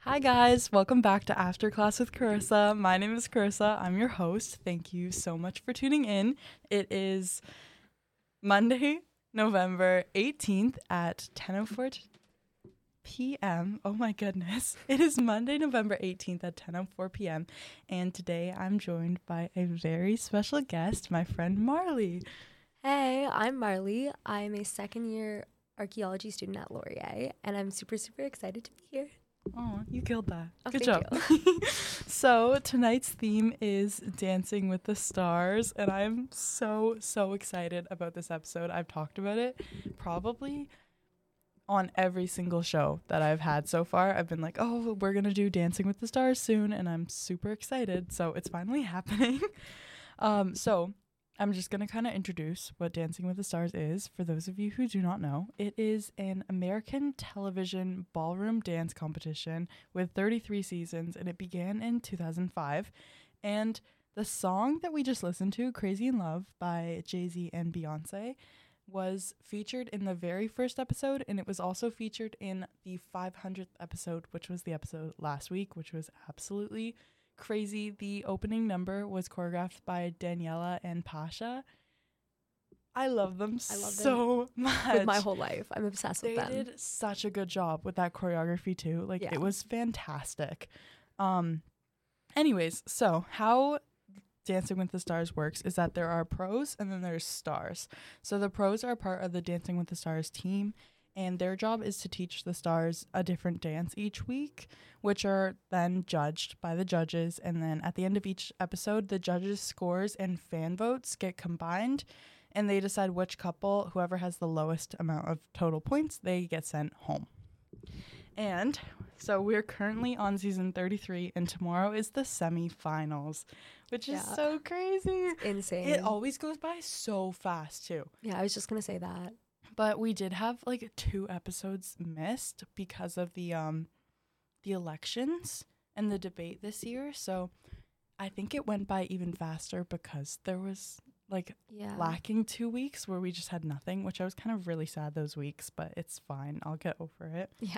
Hi guys, welcome back to After Class with Carissa. My name is Carissa. I'm your host. Thank you so much for tuning in. It is Monday, November 18th at 10:04 p.m. Oh my goodness. It is Monday, November 18th at 10:04 p.m. And today I'm joined by a very special guest, my friend Marley. Hey, I'm Marley. I'm a second-year archaeology student at Laurier, and I'm super excited to be here. Oh, you killed that. Oh, Good thank job. So tonight's theme is Dancing with the Stars, and I'm so excited about this episode. I've talked about it probably on every single show that I've had so far. I've been like, oh, we're going to do Dancing with the Stars soon, and I'm super excited. So it's finally happening. So I'm just going to kind of introduce what Dancing with the Stars is. For those of you who do not know, it is an American television ballroom dance competition with 33 seasons, and it began in 2005. And the song that we just listened to, Crazy in Love by Jay-Z and Beyonce, was featured in the very first episode, and it was also featured in the 500th episode, which was the episode last week, which was absolutely crazy. The opening number was choreographed by Daniela and Pasha. I love them so much. With my whole life. I'm obsessed with them. They did such a good job with that choreography too. Like, it was fantastic. Anyways, so how Dancing with the Stars works is that there are pros and then there's stars. So the pros are part of the Dancing with the Stars team, and their job is to teach the stars a different dance each week, which are then judged by the judges. And then at the end of each episode, the judges' scores and fan votes get combined, and they decide which couple, whoever has the lowest amount of total points, they get sent home. And so we're currently on season 33, and tomorrow is the semifinals, which is so crazy. It's insane. It always goes by so fast, too. Yeah, I was just going to say that. But we did have like 2 episodes missed because of the elections and the debate this year. So I think it went by even faster because there was lacking 2 weeks where we just had nothing, which I was kind of really sad those weeks, but it's fine. I'll get over it. Yeah.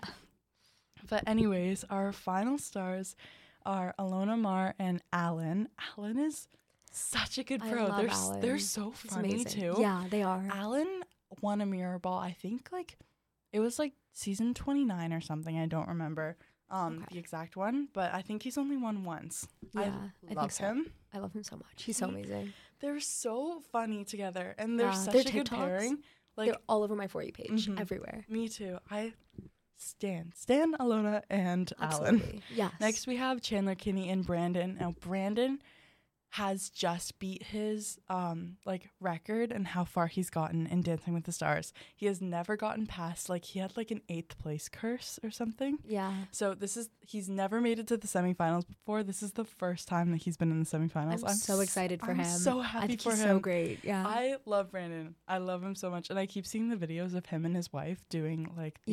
But anyways, our final stars are Alona Mar and Alan. Alan is such a good pro. They're so funny too. Yeah, they are. Alan won a mirror ball, I think it was season 29 or something. I don't remember the exact one, but I think he's only won once. Yeah, I love him. I love him so much. He's so amazing. They're so funny together, and they're such a good pairing. They're all over my For You page, everywhere. Me too. I Stan, Alona, and Absolutely. Alan. Yes. Next, we have Chandler Kinney and Brandon. Now, Brandon has just beat his record and how far he's gotten in Dancing with the Stars. He has never gotten past he had an 8th place curse or something. Yeah. So he's never made it to the semifinals before. This is the first time that he's been in the semifinals. I'm so excited for him. I'm so happy for him. He's so great. Yeah. I love Brandon. I love him so much, and I keep seeing the videos of him and his wife doing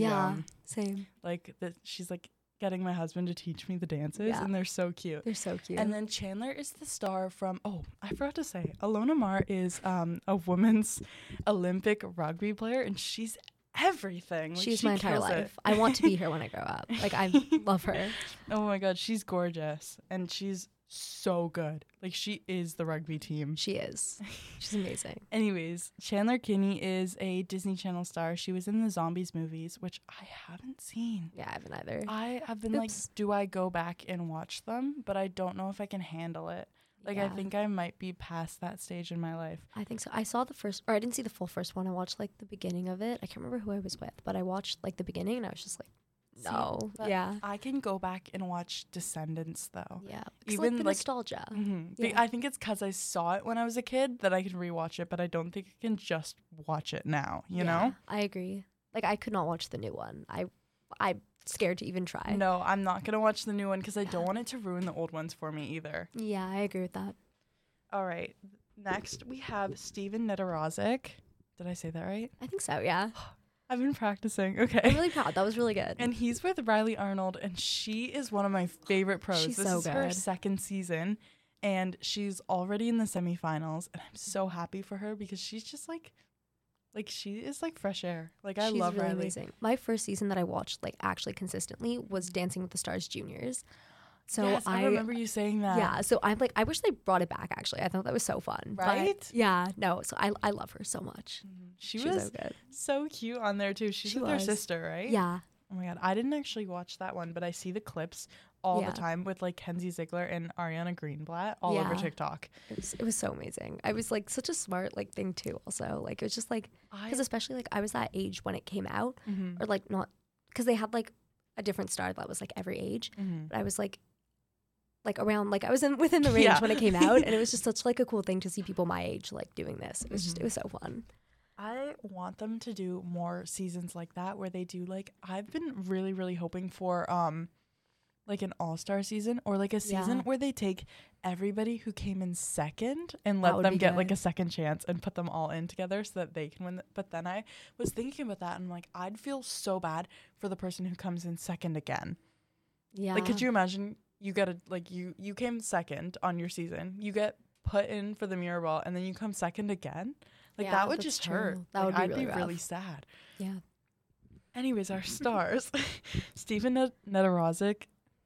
same. She's getting my husband to teach me the dances, and they're so cute. They're so cute. And then Chandler is the star from, I forgot to say, Alona Mar is a women's Olympic rugby player, and she's everything. She's my entire life. I want to be her when I grow up. I love her. Oh my God, she's gorgeous, and she's so good. She is the rugby team. She is. She's amazing. Anyways, Chandler Kinney is a Disney Channel star. She was in the Zombies movies, which I haven't seen. Yeah, I haven't either. I have been do I go back and watch them? But I don't know if I can handle it. I think I might be past that stage in my life. I think so. I saw I didn't see the full first one. I watched the beginning of it. I can't remember who I was with, but I watched the beginning, and I was just no. Yeah. I can go back and watch Descendants though. Yeah. Even the nostalgia. Mm-hmm. Yeah. I think it's because I saw it when I was a kid that I can rewatch it, but I don't think I can just watch it now, you know? I agree. I could not watch the new one. I'm scared to even try. No, I'm not going to watch the new one because I don't want it to ruin the old ones for me either. Yeah, I agree with that. All right. Next, we have Steven Nedorozic. Did I say that right? I think so, yeah. I've been practicing. Okay. I'm really proud. That was really good. And he's with Riley Arnold, and she is one of my favorite pros. She's this so is good. her second season, and she's already in the semifinals, and I'm so happy for her because she's just Like she is like fresh air. Like I She's love really Riley. amazing. My first season that I watched like actually consistently was Dancing with the Stars Juniors. So Yes, I remember you saying that. yeah, so I'm like, I wish they brought it back. Actually, I thought that was so fun. But Right? yeah, no. So I love her so much. She She's was so good. so cute on there too. She's She with her was. sister, right? Yeah, Oh my god, I didn't actually watch that one, but I see the clips all Yeah. the time with like Kenzie Ziegler and Ariana Greenblatt all over Yeah. TikTok. it was so amazing. I was like such a smart like thing too. Also, like it was just like because especially like I was that age when it came out, Mhm. or like not because they had like a different star that was like every age. Mhm. But I was like around like I was within the range Yeah. when it came out, and it was just such like a cool thing to see people my age like doing this. It was just Mhm. it was so fun. I want them to do more seasons like that where they do like I've been really really hoping for like an all-star season or like a season Yeah. where they take everybody who came in second and That let would them be get like good. a second chance and put them all in together so that they can win. But then I was thinking about that and I'm like I'd feel so bad for the person who comes in second again. Yeah, Like could you imagine you get a like you came second on your season, you get put in for the mirror ball and then you come second again? Like Yeah, that would that's just true. hurt. That Like, would be I'd really be really rough. sad. Yeah. Anyways, our stars. Stephen Nedorozic.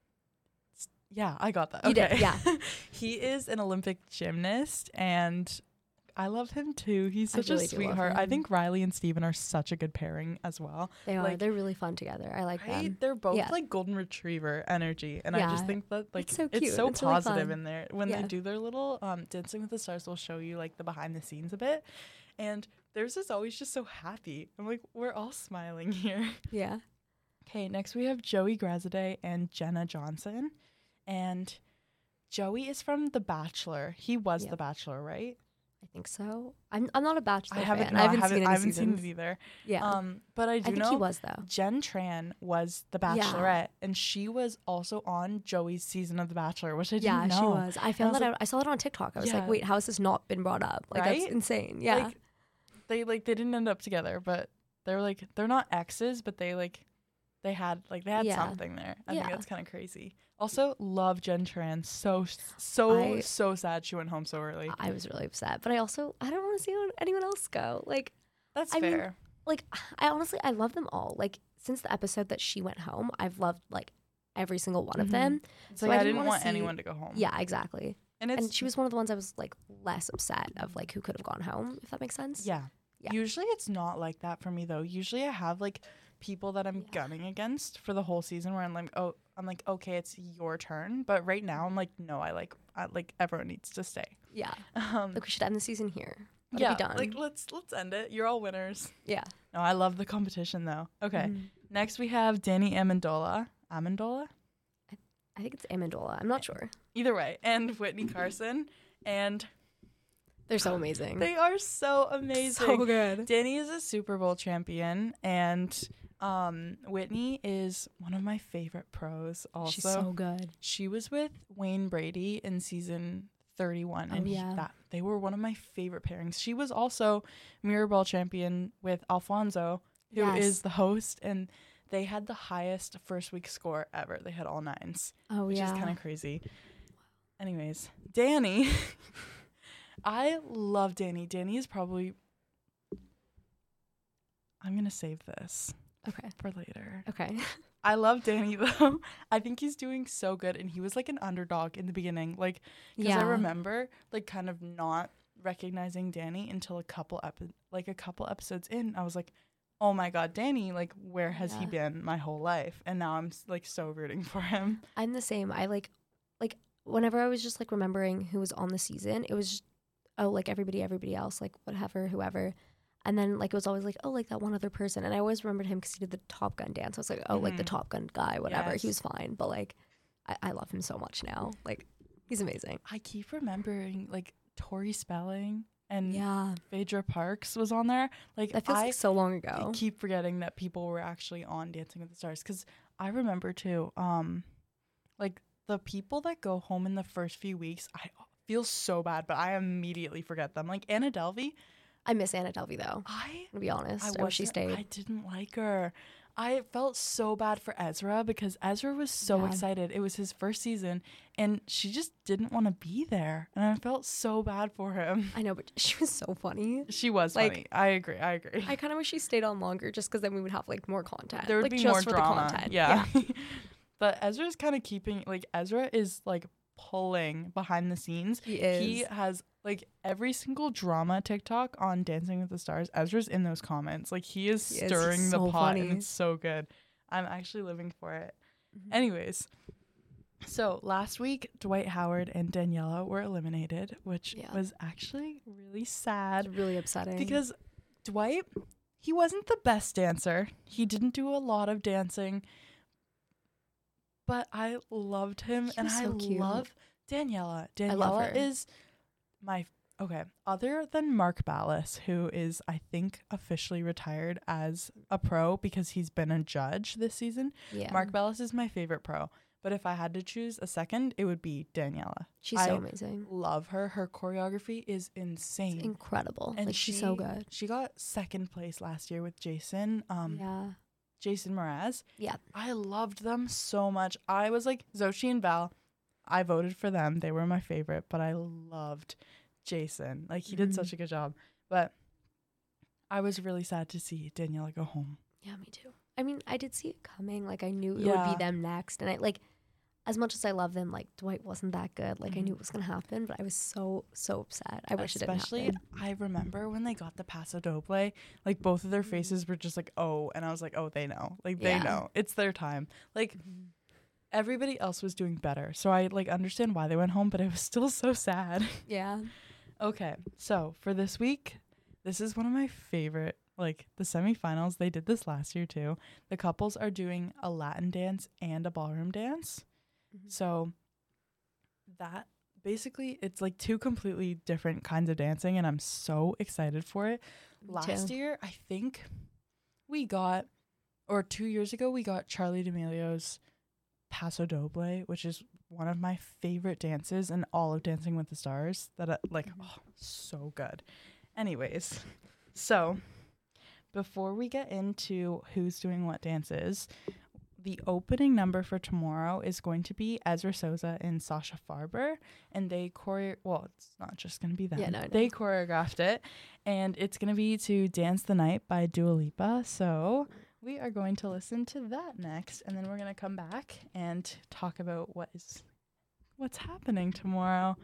Yeah, I got that. You Okay. did, yeah. He is an Olympic gymnast and I love him too. He's I such really a do love sweetheart. I him. think Riley and Stephen are such a good pairing as well. They are. Like, They're really fun together. I like Right? them. They're both Yeah. like golden retriever energy. And I just Yeah. think that like It's so it's cute. so It's really positive fun. in there. When they Yeah. do their little Dancing with the Stars, they'll show you like the behind the scenes a bit. And theirs is always just so happy. I'm like, we're all smiling here. Yeah. Okay, next we have Joey Graziadei and Jenna Johnson. And Joey is from The Bachelor. He was Yep. The Bachelor, right? I think so. I'm not a Bachelor I haven't. fan. No, I haven't seen any I haven't seasons. seen it either. Yeah. But I I do think know he was though. Jen Tran was the Yeah. Bachelorette, and she was also on Joey's season of The Bachelor, which I Yeah, didn't know. she was. I found was that like- out. I saw that on TikTok. I was Yeah. like, wait, how has this not been brought up? Like that's Right? insane. Yeah. They didn't end up together, but they're like they're not exes, but they had Yeah. something there. I think Yeah. that's kind of crazy. Also, love Jen Tran. So sad she went home so early. I was really upset, but I don't want to see anyone else go. Like, That's I mean, fair. I honestly I love them all. Like since the episode that she went home, I've loved like every single one of Mhm. them. It's so like I I didn't didn't wanna want see- anyone to go home. Yeah, exactly. and it's And she was one of the ones I was like less upset of like who could have gone home, if that makes sense. Yeah. Yeah. Usually it's not like that for me though. Usually I have like people that I'm Yeah. gunning against for the whole season where I'm like, okay, it's your turn. But right now I'm like, no, I like everyone needs to stay. Yeah. Um, Like we should end the season here. Let yeah, it be done. like let's end it. You're all winners. yeah. No, I love the competition though. Okay. Mhm. Next we have Danny Amendola. Amendola? I think it's Amendola. I'm not sure. Either way. And Whitney Carson. And They're so amazing. they are so amazing. so good. Danny is a Super Bowl champion, and Whitney is one of my favorite pros. Also, She's so good. she was with Wayne Brady in season 31, Oh, and yeah. they were one of my favorite pairings. She was also Mirror Ball champion with Alfonso, who is Yes. the host, and they had the highest first week score ever. They had all nines, Oh which yeah. is kind of crazy. Anyways, Danny. I love Danny. Danny is probably. I'm going to save this Okay. for later. Okay. I love Danny, though. I think he's doing so good. And he was like an underdog in the beginning. Like, because Yeah. I remember, like, kind of not recognizing Danny until a couple episodes in. I was like, oh my God, Danny, like, where has he Yeah. been my whole life? And now I'm, like, so rooting for him. I'm the same. I like whenever I was just like remembering who was on the season, it was just, oh, like everybody else, like whatever, whoever. And then like it was always like, oh, like that one other person. And I always remembered him because he did the Top Gun dance. I was like, oh, like the Mhm. Top Gun guy, whatever. Yes. He was fine. But like I love him so much now. Like he's amazing. I keep remembering, like, Tori Spelling and Yeah. Phaedra Parks was on there. Like, That feels I like so long ago. keep forgetting that people were actually on Dancing with the Stars, because I remember too, like, the people that go home in the first few weeks, I feel so bad, but I immediately forget them. Like Anna Delvey, I miss Anna Delvey though. I To be honest, I wish she wasn't- stayed. I didn't like her. I felt so bad for Ezra because Ezra was so Yeah. excited. It was his first season and she just didn't want to be there. And I felt so bad for him. I know, but she was so funny. She was Like, funny. I agree. I kind of wish she stayed on longer just because then we would have like more content. There would like, be just more for drama. the content. Yeah. But Ezra's kind of keeping, like, Ezra is like pulling behind the scenes. He is. He has like every single drama TikTok on Dancing with the Stars. Ezra's in those comments. Like he is He is. stirring He's the so pot funny. and it's so good. I'm actually living for it. Mhm. Anyways, so last week Dwight Howard and Daniela were eliminated, which Yeah. was actually really sad It's really upsetting. because Dwight, he wasn't the best dancer. He didn't do a lot of dancing. But I loved him, He and was I so cute. love Daniela. I love Daniela her. is my other than Mark Ballas, who is I think officially retired as a pro because he's been a judge this season. yeah. Mark Ballas is my favorite pro. But if I had to choose a second, it would be Daniela. She's so I amazing. love her. Her choreography is It's insane. incredible. And like she's so good. She got second place last year with Jason. Yeah. Jason Mraz. Yeah. I loved them so much. I was like Xochitl and Val. I voted for them. They were my favorite, but I loved Jason. Like he did Mhm. such a good job. But I was really sad to see Daniela go home. Yeah, me too. I mean, I did see it coming. Like I knew it would Yeah. be them next, and I like, as much as I love them, like Dwight wasn't that good. Like I knew it was gonna happen, but I was so upset. I wish it didn't Especially, happen. I remember when they got the Paso Doble, like both of their Mhm. faces were just like, oh, and I was like, oh, they know. Like they Yeah. know. It's their time. Like everybody else was doing better. So I like understand why they went home, but it was still so sad. Yeah. Okay, so for this week, this is one of my favorite, like the semifinals. They did this last year too. The couples are doing a Latin dance and a ballroom dance. Mhm. So that basically, it's like two completely different kinds of dancing, and I'm so excited for it. Me Last too. year, I think we got, or 2 years ago, we got Charlie D'Amelio's Paso Doble, which is one of my favorite dances in all of Dancing with the Stars. That so good. Anyways, so before we get into who's doing what dances, the opening number for tomorrow is going to be Ezra Souza and Sasha Farber, and they it's not just going to be them. Yeah, no, I know. They choreographed it, and it's going to be to Dance the Night by Dua Lipa. So we are going to listen to that next, and then we're going to come back and talk about what's happening tomorrow.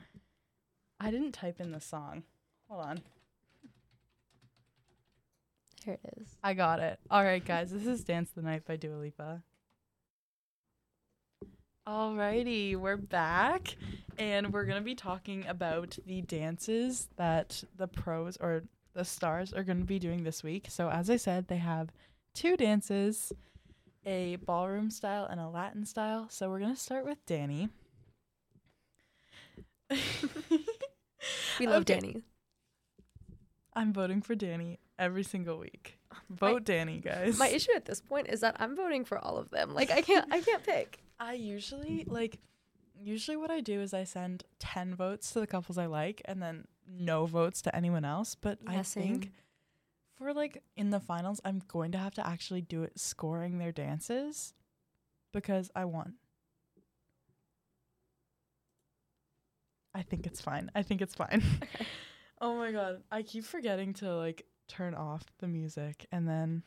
I didn't type in the song. Hold on. Here it is. I got it. All right, guys. This is Dance the Night by Dua Lipa. Alrighty, we're back, and we're going to be talking about the dances that the pros or the stars are going to be doing this week. So as I said, they have two dances, a ballroom style and a Latin style. So we're going to start with Danny. We love Okay. Danny. I'm voting for Danny every single week. Vote Danny, guys. My issue at this point is that I'm voting for all of them. Like I can't pick. I usually what I do is I send 10 votes to the couples I like and then no votes to anyone else. But Yeah, I think same. for like in the finals, I'm going to have to actually do it scoring their dances because I want. I think it's fine. Okay. Oh my God. I keep forgetting to like turn off the music and then.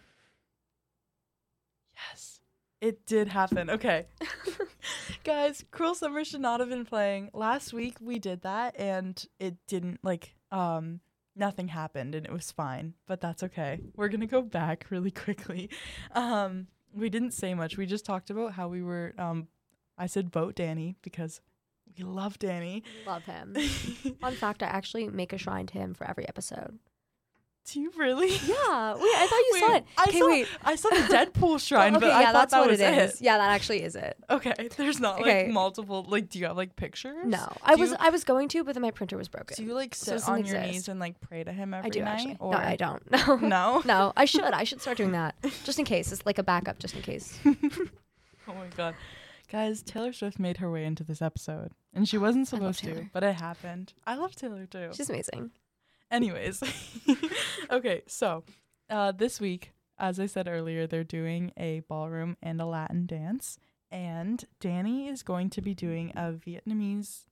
Yes. It did happen. Okay. Guys, Cruel Summer should not have been playing. Last week we did that and it didn't nothing happened and it was fine, but that's okay. We're going to go back really quickly. We didn't say much. We just talked about how we were I said vote Danny because we love Danny. Love him. Fun fact, I actually make a shrine to him for every episode. Do you really? Yeah. Wait, I thought you saw it. I saw the Deadpool shrine, Okay, but I thought that's that what was it is. Yeah, that actually is it. Okay, there's not Okay. like multiple. Like, do you have like pictures? No, Do I was going to, but then my printer was broken. Do you like So it sit doesn't on your exist. knees and like pray to him every I do night? actually. Or No, I don't. No. No. No, I should. I should start doing that just in case. It's like a backup, just in case. Oh my God, guys! Taylor Swift made her way into this episode, and she wasn't I love supposed to, Taylor. but it happened. I love Taylor too. She's amazing. Anyways, okay, so this week as I said earlier, they're doing a ballroom and a Latin dance. And Danny is going to be doing a Viennese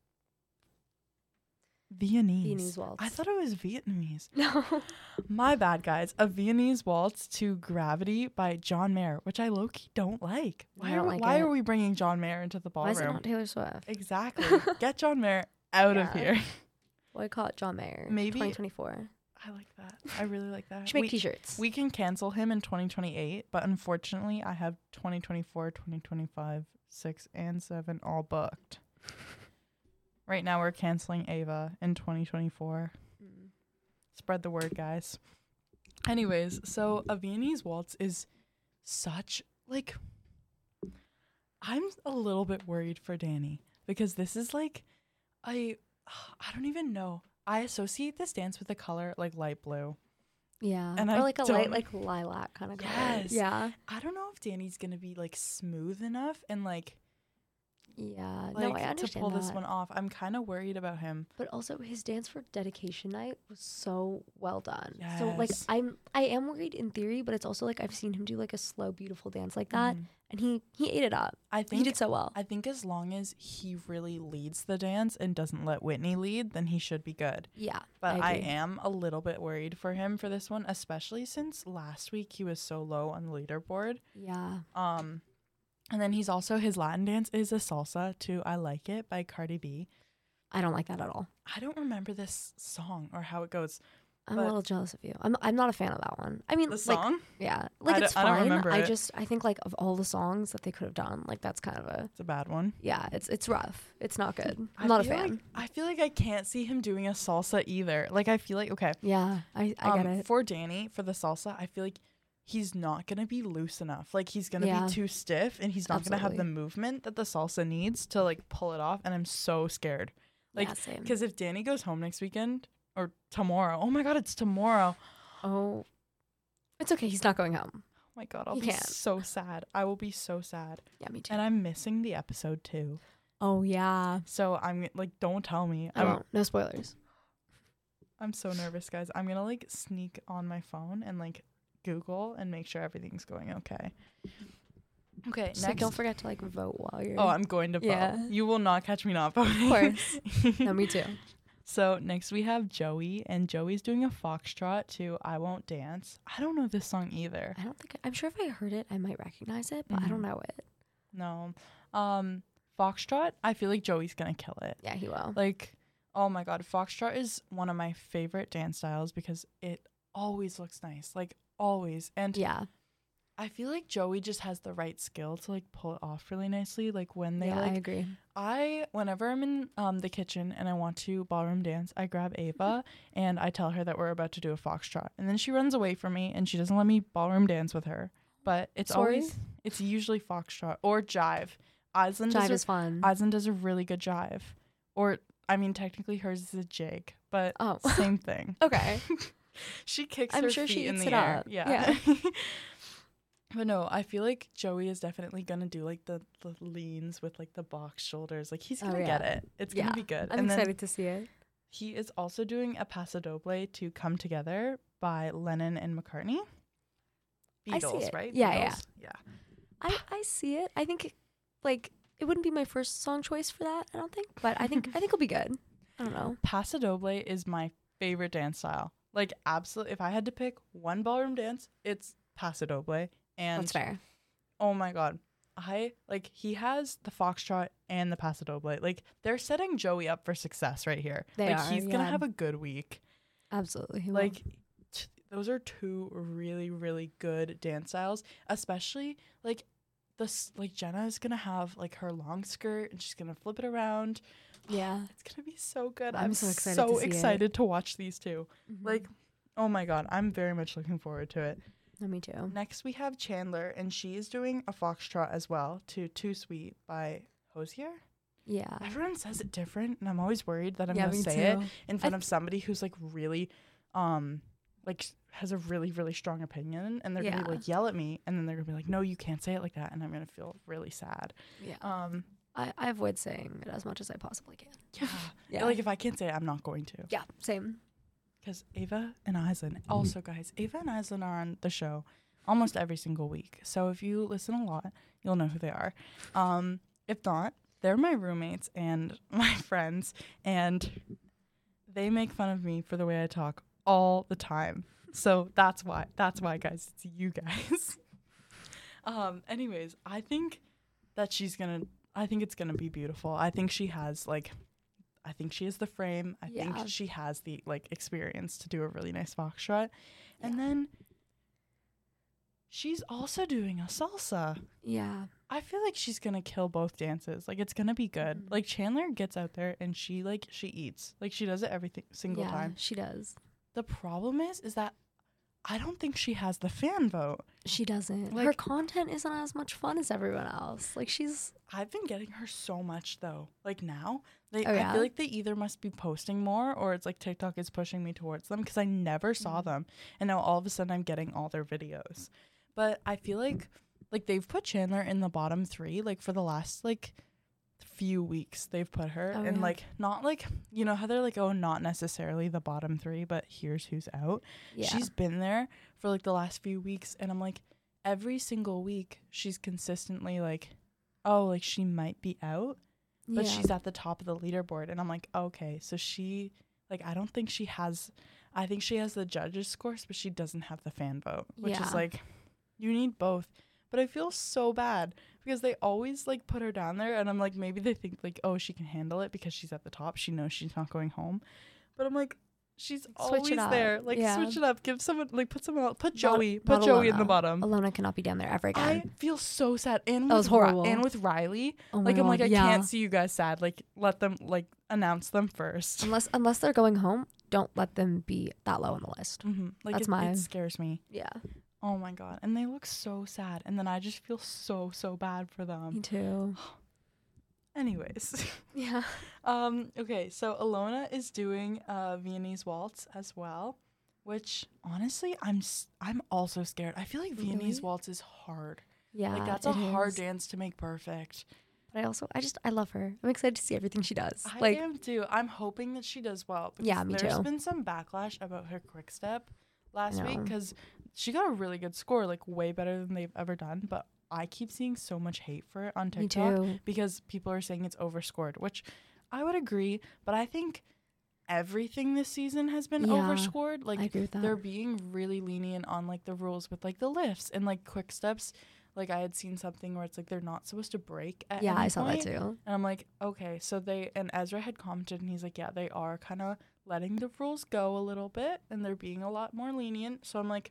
waltz. I thought it was Vietnamese. No. My bad, guys. A Viennese waltz to Gravity by John Mayer, which I low-key don't like. Why are we bringing John Mayer into the ballroom? Why is it not Taylor Swift? Exactly. Get John Mayer out of here. Boycott John Mayer. Maybe 2024. I like that. I really like that. Should make t-shirts. We can cancel him in 2028, but unfortunately, I have 2024, 2025, 6, and 7 all booked. Right now, we're canceling Ava in 2024. Spread the word, guys. Anyways, so a Viennese waltz is such, like, I'm a little bit worried for Danny because this is like, I don't even know. I associate this dance with the color like light blue. Yeah. And or like a light like lilac kind of color. Yes. Yeah. I don't know if Danny's going to be like smooth enough and like yeah, like, no, I understand to pull this that. one off. I'm kind of worried about him. But also his dance for dedication night was so well done. So like Yes. I am worried in theory, but it's also like I've seen him do like a slow, beautiful dance like that, and he ate it up. I He think did so well. I think as long as he really leads the dance and doesn't let Whitney lead, then he should be good. Yeah, But I agree. am a little bit worried for him for this one, especially since last week he was so low on the leaderboard. Yeah. And then he's also, his Latin dance is a salsa to I Like It by Cardi B. I don't like that at all. I don't remember this song or how it goes. I'm But- a little jealous of you. I'm not a fan of that one. I mean, The like, song? yeah, like I it's don't fine. remember it. I think like of all the songs that they could have done, like that's kind of a It's a bad one. yeah. It's rough. It's not good. I I'm not a feel fan. like- I feel like I can't see him doing a salsa either. Like, I feel like, okay. Yeah, I get it. For Danny, for the salsa, I feel like he's not going to be loose enough. Like, he's going to Yeah. be too stiff, and he's not going to have the Absolutely. movement that the salsa needs to, like, pull it off, and I'm so scared. Like, yeah, same. because if Danny goes home next weekend, or tomorrow, oh my God, it's tomorrow. Oh, it's okay. He's not going home. Oh my God, I'll He be can't. so sad. I will be so sad. Yeah, me too. And I'm missing the episode, too. Oh yeah. So I'm, like, don't tell me. I won't. No spoilers. I'm so nervous, guys. I'm going to, like, sneak on my phone and, like, Google and make sure everything's going okay. Okay, Just, like, next. don't forget to like vote while you're. Oh, I'm going to vote. Yeah. You will not catch me not voting. Of course. No, me too. So next we have Joey, and Joey's doing a foxtrot to I Won't Dance. I don't know this song either. I don't think I'm sure if I heard it, I might recognize it, but I Mhm. don't know it. No. Foxtrot, I feel like Joey's going to kill it. Yeah, he will. Like, oh my God, foxtrot is one of my favorite dance styles because it always looks nice. Like, always. And Yeah. I feel like Joey just has the right skill to like pull it off really nicely. Like when they Yeah, like I agree. whenever I'm in the kitchen and I want to ballroom dance, I grab Ava and I tell her that we're about to do a foxtrot. And then she runs away from me and she doesn't let me ballroom dance with her. But Sorry? it's usually foxtrot or jive. Aislinn Jive is fun. does a really good jive. Or I mean technically hers is a jig, but Oh. same thing. Okay. She kicks I'm her sure feet she in eats the it air. up. Yeah. But no, I feel like Joey is definitely gonna do like the leans with like the box shoulders. Like he's gonna get it. It's gonna Yeah. be good. I'm and excited to see it. he is also doing a Paso Doble to Come Together by Lennon and McCartney. I see Beatles, it. right? Yeah, Beatles? Yeah. I see it. I think like it wouldn't be my first song choice for that, I don't think. But I think it'll be good. I don't know. Paso Doble is my favorite dance style. Like absolutely, if I had to pick one ballroom dance, it's Paso Doble. And That's fair. oh my God, he has the foxtrot and the Paso Doble. Like they're setting Joey up for success right here. They like are, he's gonna yeah. have a good week. Absolutely. he will. Like those are two really really good dance styles, especially like Jenna is gonna have like her long skirt and she's gonna flip it around. yeah. It's gonna be so good. I'm so excited to see it. excited to watch these two. Mhm. Like, oh my God, I'm very much looking forward to it. No, me too. Next we have Chandler, and she is doing a foxtrot as well to Too Sweet by Hosier. Yeah. Everyone says it different, and I'm always worried that I'm Yeah, gonna me say too. it in front of somebody who's like really, like has a really really strong opinion, and they're gonna Yeah. like yell at me, and then they're gonna be like, no, you can't say it like that, and I'm gonna feel really sad. Yeah. I avoid saying it as much as I possibly can. Yeah, Yeah. like if I can't say it, I'm not going to. Yeah. Same. Because Ava and Aislinn, also guys, Ava and Aislinn are on the show. almost every single week. So if you listen a lot, you'll know who they are. If not, they're my roommates and my friends, and they make fun of me for the way I talk all the time. So that's why, guys, it's you guys. Anyways, I think it's gonna be beautiful. I think she has the frame. I think she has the experience to do a really nice foxtrot. Yeah. And then she's also doing a salsa. Yeah. I feel like she's gonna kill both dances. It's gonna be good. Mm-hmm. Chandler gets out there and she eats. She does it every single time. She does. The problem is that I don't think she has the fan vote. She doesn't. Her content isn't as much fun as everyone else. I've been getting her so much though. Now, I feel like they either must be posting more or it's TikTok is pushing me towards them because I never saw them, and now all of a sudden I'm getting all their videos. But I feel like they've put Chandler in the bottom 3 for the last few weeks. They've put her and not how they're oh, not necessarily the bottom 3, but here's who's out. Yeah. She's been there for the last few weeks, and I'm every single week she's consistently oh, she might be out, but she's at the top of the leaderboard, and I'm okay, so she I don't think she has. I think she has the judges' scores, but she doesn't have the fan vote, which is you need both. But I feel so bad because they always put her down there, and I'm maybe they think oh, she can handle it because she's at the top. She knows she's not going home. But I'm she's always there. Switch it up. Give someone put someone else. Put Joey. Put Joey in the bottom. Alona cannot be down there ever again. I feel so sad. And that was horrible. And with Riley, I'm I can't see you guys sad. Let them announce them first. Unless they're going home, don't let them be that low on the list. Mm-hmm. It scares me. Yeah. Oh my God. And they look so sad. And then I just feel so bad for them. Me too. Anyways. Yeah. Okay, so Alona is doing Viennese waltz as well, which honestly I'm also scared. I feel like Viennese waltz is hard. Yeah. That's a hard dance to make perfect. But I love her. I'm excited to see everything she does. I am too. I'm hoping that she does well. Yeah, me too. There's been some backlash about her quick step last week because she got a really good score, way better than they've ever done. But I keep seeing so much hate for it on TikTok because people are saying it's overscored, which I would agree. But I think everything this season has been overscored. I agree with that. They're being really lenient on the rules with the lifts and quick steps. I had seen something where it's they're not supposed to break at any I saw point. that too. And I'm okay, so and Ezra had commented and he's yeah, they are kind of letting the rules go a little bit and they're being a lot more lenient. So I'm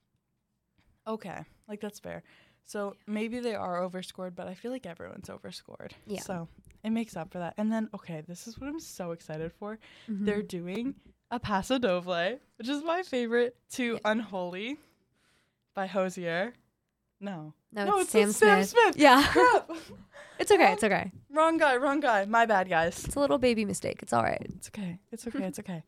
okay, that's fair. So maybe they are overscored, but I feel like everyone's overscored. Yeah. So it makes up for that. And then, okay, this is what I'm so excited for. Mm-hmm. They're doing a Paso Doble, which is my favorite, to Unholy by Hozier. No, it's Sam Smith. Yeah. Crap. It's okay. It's okay. Wrong guy. My bad, guys. It's a little baby mistake. It's all right. It's okay.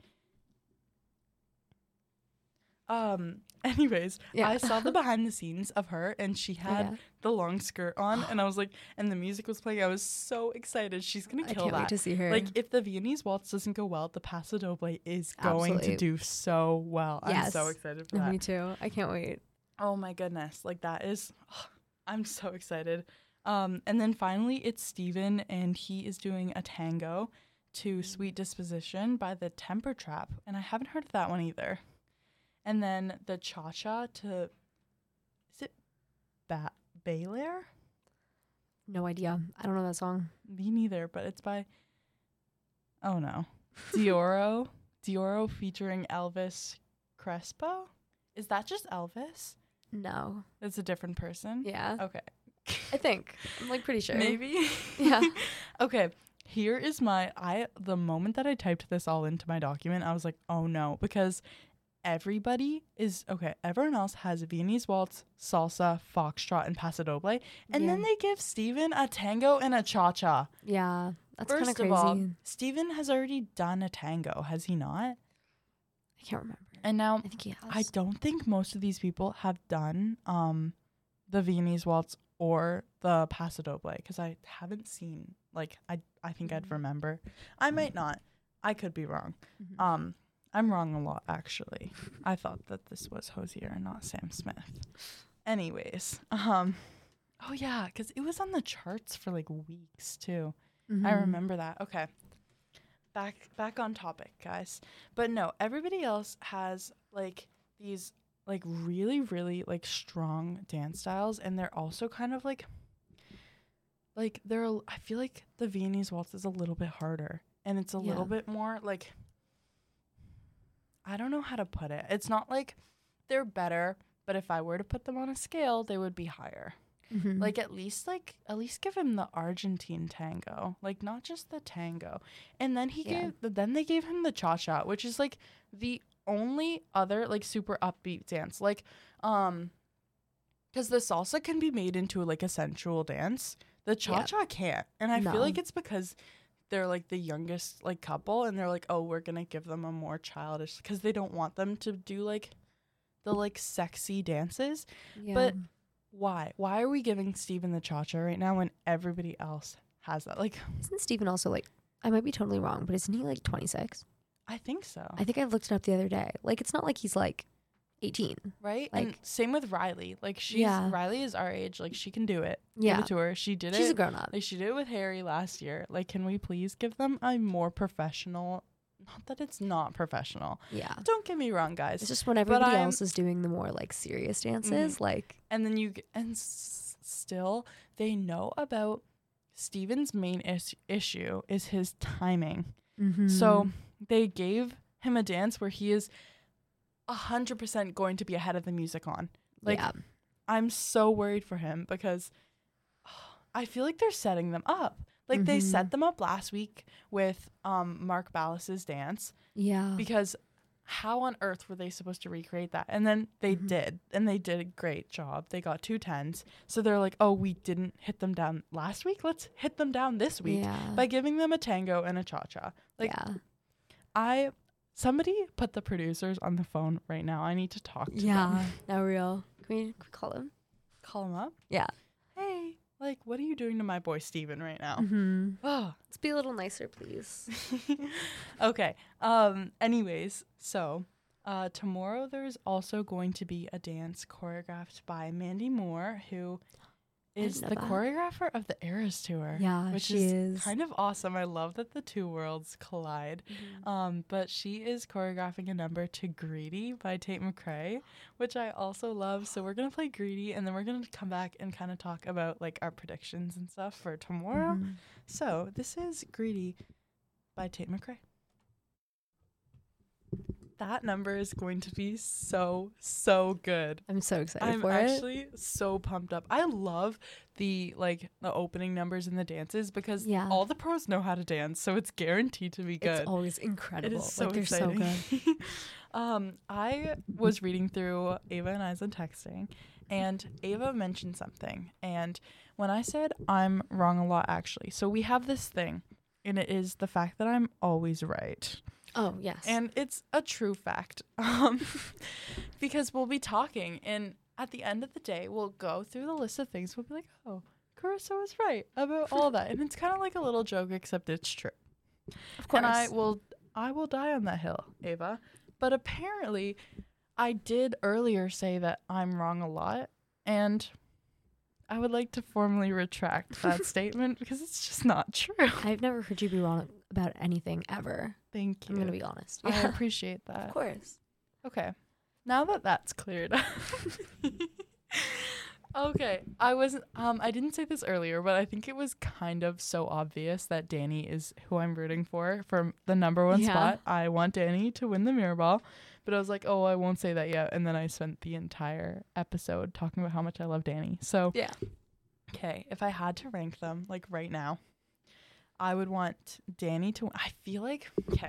Anyways, I saw the behind the scenes of her and she had the long skirt on and I was and the music was playing. I was so excited. She's going to kill that. I can't wait to see her. If the Viennese waltz doesn't go well, the Paso Doble is going to do so well. Yes. I'm so excited for that. Me too. I can't wait. Oh my goodness. That is, I'm so excited. And then finally it's Steven and he is doing a tango to Sweet Disposition by the Temper Trap. And I haven't heard of that one either. And then the cha-cha to, is it Belair? No idea. I don't know that song. Me neither, but it's by, oh no, Dioro. Dioro featuring Elvis Crespo? Is that just Elvis? No. It's a different person? Yeah. Okay. I think. I'm pretty sure. Maybe? Yeah. Okay. Here is the moment that I typed this all into my document, I was oh no, because everyone else has Viennese waltz, salsa, foxtrot, and Paso Doble, and then they give Steven a tango and a cha-cha. Yeah, that's kind of crazy. First of all, Steven has already done a tango, has he not? I can't remember. And now, I think he has. I don't think most of these people have done the Viennese waltz or the Paso Doble, because I haven't seen, I think I'd remember. I might not. I could be wrong. Mm-hmm. I'm wrong a lot, actually. I thought that this was Hozier and not Sam Smith. Anyways, oh yeah, because it was on the charts for like weeks too. I Mhm. remember that. Okay. Back on topic, guys. But no, everybody else has like these like really, really like strong dance styles, and they're also kind of like I feel like the Viennese waltz is a little bit harder, and it's a little Yeah. bit more like, I don't know how to put it. It's not like they're better, but if I were to put them on a scale, they would be higher. Mhm. Like at least give him the Argentine tango, like not just the tango. And then Yeah. they gave him the cha-cha, which is like the only other like super upbeat dance. Like cuz the salsa can be made into like a sensual dance. The cha-cha can't. And I feel like No. it's because they're like the youngest like couple, and they're like, "Oh, we're going to give them a more childish," cuz they don't want them to do like the like sexy dances. Yeah. But why? Why are we giving Steven the cha-cha right now when everybody else has that? Like, Isn't Steven also like, I might be totally wrong, but isn't he like 26? I think so. I think I looked it up the other day. Like, it's not like he's like 18. Right? like- and same with Riley. Like, Yeah. Riley is our age. Like, she can do it. Yeah. Give it to her. She did She's a it. grown up. Like, she did it with Harry last year. Like, can we please give them a more professional? Not that it's not professional. Yeah. Don't get me wrong, guys. It's just when everybody I'm- else is doing the more like serious dances, like, And then still they know about Steven's main issue is his timing. So they gave him a dance where he is 100% going to be ahead of the music on. Like, yeah. I'm so worried for him because I feel like they're setting them up. Like they set them up last week with Mark Ballas's dance, Yeah. because how on earth were they supposed to recreate that? And then they did, and they did a great job. They got 2 10s. So they're like, "Oh, we didn't hit them down last week. Let's hit them down this week Yeah. by giving them a tango and a cha-cha." Like, yeah. Somebody put the producers on the phone right now. I need to talk to them. Yeah. Now real. Can we call him? Call them up. Yeah. Hey, like, what are you doing to my boy Steven right now? Mm-hmm. Oh. Let's be a little nicer, please. Okay. Anyways, so tomorrow there's also going to be a dance choreographed by Mandy Moore, who is know the that. choreographer of the Eras Tour. Yeah, which she is is. kind of awesome. I love that the two worlds collide. But she is choreographing a number to Greedy by Tate McRae, which I also love. So we're gonna play Greedy, and then we're gonna come back and kind of talk about like our predictions and stuff for tomorrow. Mhm. So this is Greedy by Tate McRae. That number is going to be so good. I'm so excited I'm for it. actually so pumped up. I love the opening numbers and the dances because Yeah. all the pros know how to dance, so it's guaranteed to be good. It's always incredible. It is so like, they're exciting. so good. I was reading through Ava and I's texting, and Ava mentioned something. And when I said I'm wrong a lot, actually, so we have this thing, and it is the fact that I'm always right. Oh, yes. And it's a true fact, because we'll be talking, and at the end of the day, we'll go through the list of things. We'll be like, oh, Carissa was right about all that. And it's kind of like a little joke, except it's true. of course. And I will die on that hill, Ava. But apparently, I did earlier say that I'm wrong a lot, and I would like to formally retract that statement because it's just not true. I've never heard you be wrong about anything ever. Thank you. I'm going to be honest. I appreciate that. Of course. Okay. Now that that's cleared up. Okay. I didn't say this earlier, but I think it was kind of so obvious that Danny is who I'm rooting for the number 1 Yeah. spot. I want Danny to win the mirror ball, but I was like, "Oh, I won't say that yet." And then I spent the entire episode talking about how much I love Danny. So, Yeah. okay, if I had to rank them like right now, I would want Danny to I feel like, okay.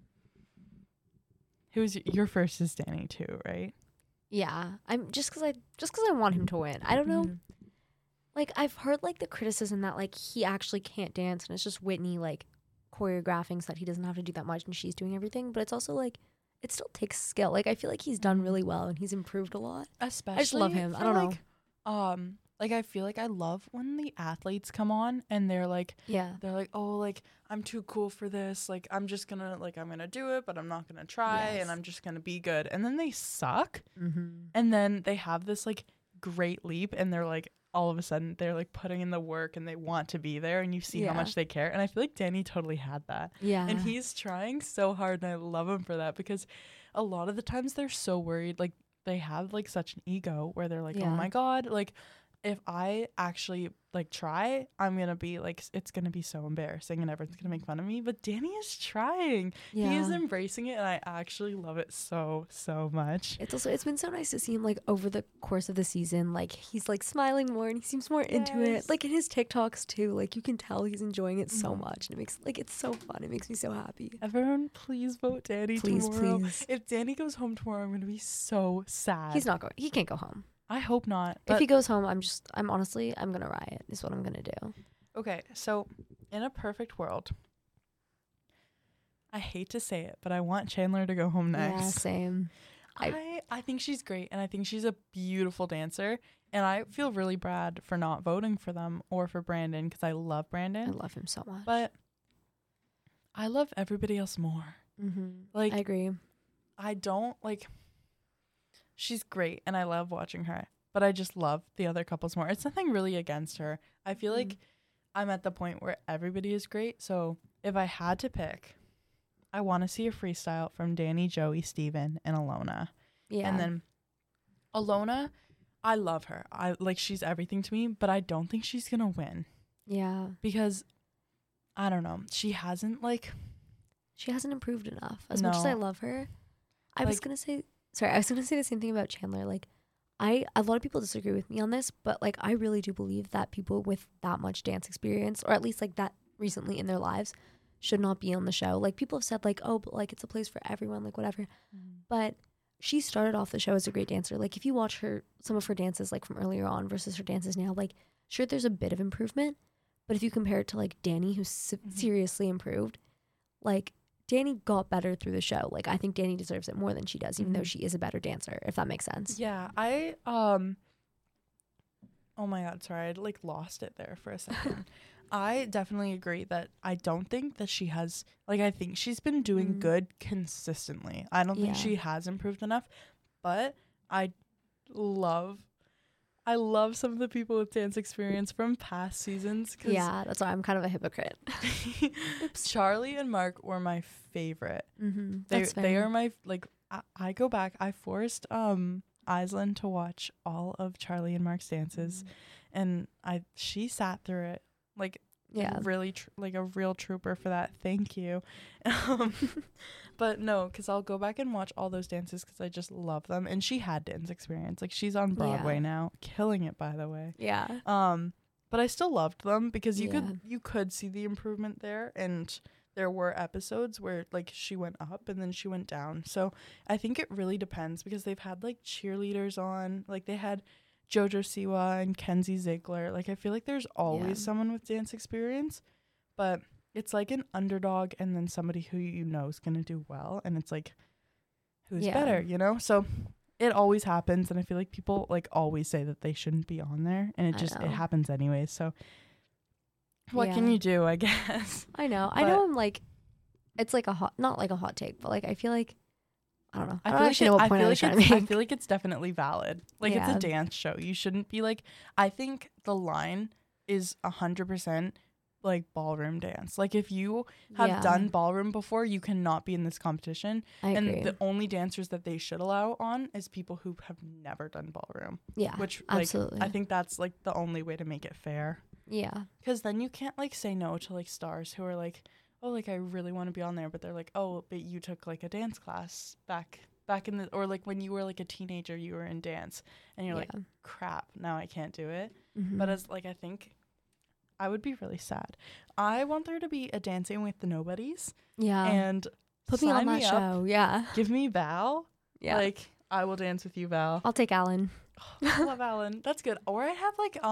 Who's your first is Danny too, right? Yeah. I'm just because I want him to win. I don't know. Mhm. Like, I've heard like the criticism that like he actually can't dance and it's just Whitney like choreographing so that he doesn't have to do that much and she's doing everything. But it's also like it still takes skill. Like, I feel like he's done really well and he's improved a lot. Especially love him. I for, don't know. like I feel like I love when the athletes come on and they're like, Yeah. "Oh, like I'm too cool for this. Like I'm just gonna I'm gonna do it, but I'm not gonna try, Yes. and I'm just gonna be good." And then they suck, Mm-hmm. and then they have this like great leap and they're like all of a sudden they're like putting in the work and they want to be there and you see how much they care. And I feel like Danny totally had that. Yeah. And he's trying so hard and I love him for that because a lot of the times they're so worried. Like they have like such an ego where they're like, oh my God, like if I actually like try, I'm gonna be like, it's gonna be so embarrassing and everyone's gonna make fun of me. But Danny is trying. He is embracing it and I actually love it so much. It's been so nice to see him like over the course of the season, like he's like smiling more and he seems more into it. Like in his TikToks too, like you can tell he's enjoying it so much and it makes like it's so fun. It makes me so happy. Everyone please vote Danny tomorrow. Please. If Danny goes home tomorrow, I'm gonna be so sad. He can't go home. I hope not. If he goes home, I'm gonna riot is what I'm gonna do. Okay, so in a perfect world, I hate to say it, but I want Chandler to go home next. Yeah, same. I think she's great and I think she's a beautiful dancer and I feel really bad for not voting for them or for Brandon because I love Brandon. I love him so much. But I love everybody else more. Like I agree. I don't like. She's great and I love watching her, but I just love the other couples more. It's nothing really against her. I feel like I'm at the point where everybody is great. So if I had to pick, I want to see a freestyle from Danny, Joey, Steven, and Alona. Yeah. And then Alona, I love her. I like she's everything to me, but I don't think she's going to win. Yeah. Because I don't know. She hasn't improved enough. As much as I love her, I was going to say the same thing about Chandler. Like, a lot of people disagree with me on this, but like, I really do believe that people with that much dance experience, or at least like that recently in their lives, should not be on the show. Like, people have said like, oh, but like it's a place for everyone, like whatever. But she started off the show as a great dancer. Like, if you watch some of her dances like from earlier on versus her dances now, like sure, there's a bit of improvement, but if you compare it to like Danny, who's seriously improved, like Danny got better through the show. Like, I think Danny deserves it more than she does, even though she is a better dancer, if that makes sense. Yeah, oh my God, sorry, I like lost it there for a second. I definitely agree that I don't think that she has, like, I think she's been doing good consistently. I don't think she has improved enough, but I love some of the people with dance experience from past seasons. Yeah, that's why I'm kind of a hypocrite. Charlie and Mark were my favorite. They are my, like, I go back. I forced Aislinn to watch all of Charlie and Mark's dances, and she sat through it. Like, really, like a real trooper for that. Thank you. But no, because I'll go back and watch all those dances because I just love them. And she had dance experience. Like, she's on Broadway now, killing it, by the way. Yeah. But I still loved them because you could see the improvement there, and there were episodes where like she went up and then she went down. So I think it really depends because they've had like cheerleaders on, like they had JoJo Siwa and Kenzie Ziegler. Like, I feel like there's always someone with dance experience, but it's like an underdog and then somebody who you know is going to do well. And it's like, who's better, you know? So it always happens. And I feel like people like always say that they shouldn't be on there, and it happens anyway. So what can you do, I guess? I know. I'm like, it's like not like a hot take, but like, I feel like, I don't know. I feel like it's definitely valid. Like, it's a dance show. You shouldn't be like, I think the line is 100% like ballroom dance. Like, if you have done ballroom before, you cannot be in this competition. I agree. The only dancers that they should allow on is people who have never done ballroom. Yeah, which like, absolutely. I think that's like the only way to make it fair. Yeah. Because then you can't like say no to like stars who are like, oh, like I really want to be on there, but they're like, oh, but you took like a dance class back in the, or like when you were like a teenager, you were in dance, and you're like, crap, now I can't do it. But as like, I think I would be really sad. I want there to be a Dancing with the Nobodies. Yeah. And put me on that show. Yeah. Give me Val. Yeah. Like, I will dance with you, Val. I'll take Alan. Oh, I love Alan. That's good. Or I have like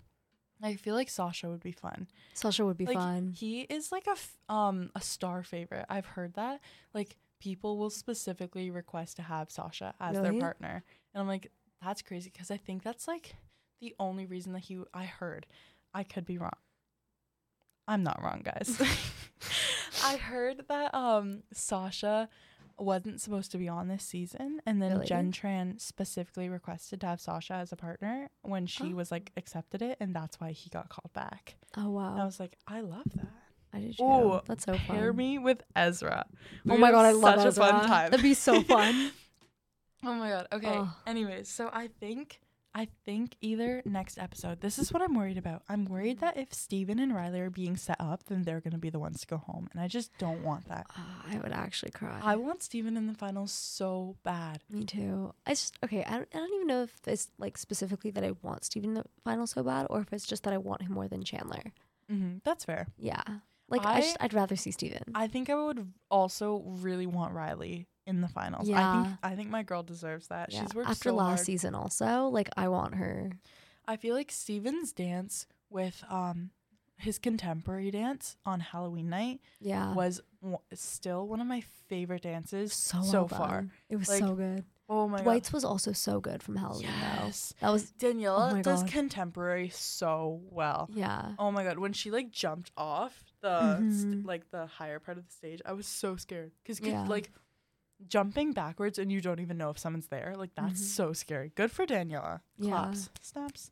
I feel like Sasha would be fun. Sasha would be fun. He is like a star favorite. I've heard that. Like, people will specifically request to have Sasha as their partner. And I'm like, that's crazy, because I think that's like the only reason that I heard. I could be wrong. I'm not wrong, guys. I heard that Sasha wasn't supposed to be on this season, and then Really? Jen Tran specifically requested to have Sasha as a partner when she was like accepted it, and that's why he got called back. Oh wow. I was like, I love that. I did too. Oh, That's so pair fun. me with Ezra. Oh We my would god, I have love such Ezra. a fun time. That'd be so fun. Oh my god. Okay. Oh. Anyways, so I think either next episode. This is what I'm worried about. I'm worried that if Steven and Riley are being set up, then they're gonna be the ones to go home, and I just don't want that. I would actually cry. I want Steven in the finals so bad. Me too. I just okay. I don't even know if it's like specifically that I want Steven in the final so bad, or if it's just that I want him more than Chandler. That's fair. Yeah. Like I'd rather see Steven. I think I would also really want Riley in the finals. Yeah. I think my girl deserves that. Yeah. She's worked After so last hard. season, also like I want her. I feel like Steven's dance with his contemporary dance on Halloween night Yeah. was still one of my favorite dances so so well far. done. It was Like, so good. Oh my Dwight's was also so good from Halloween Yes. though. That was Daniela Oh my does God. contemporary so well. yeah. Oh my god, when she like jumped off the Mhm. like the higher part of the stage, I was so scared because Yeah. like jumping backwards and you don't even know if someone's there, like that's Mhm. so scary. Good for Daniela. Yeah. Claps, snaps.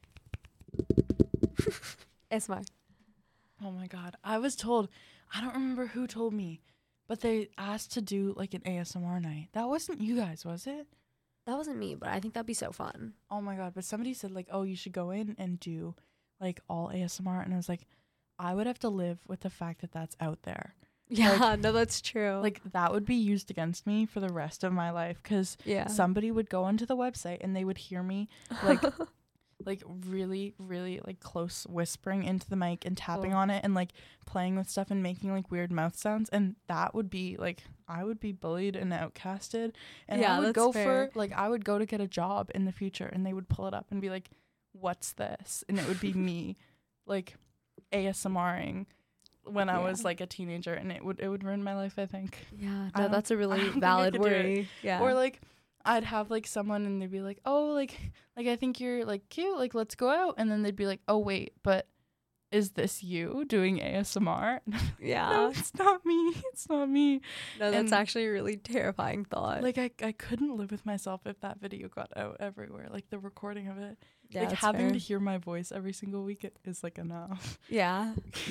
ASMR. Oh my god, I was told, I don't remember who told me, but they asked to do like an ASMR night. That wasn't you guys, was it? That wasn't me, but I think that'd be so fun. Oh my god, but somebody said like, oh, you should go in and do like all ASMR, and I was like, I would have to live with the fact that that's out there. Yeah, no, that's true. Like that would be used against me for the rest of my life because yeah. somebody would go onto the website and they would hear me like like really really like close whispering into the mic and tapping Oh. on it and like playing with stuff and making like weird mouth sounds, and that would be like I would be bullied and outcasted, and Yeah, I would that's go fair. for like I would go to get a job in the future and they would pull it up and be like, what's this? And it would be me like ASMRing when I was Yeah. like a teenager, and it would ruin my life, I think. Yeah, I no, don't- that's a I really don't think I valid could do it. worry. Yeah. Or like I'd have like someone and they'd be like, oh, like I think you're like cute, like let's go out, and then they'd be like, oh wait, but is this you doing ASMR? No, yeah. it's not me. It's not me. No, that's and- actually a really terrifying thought. Like I couldn't live with myself if that video got out everywhere. Like the recording of it. yeah, like that's having fair. to hear my voice every single week is like enough. Yeah.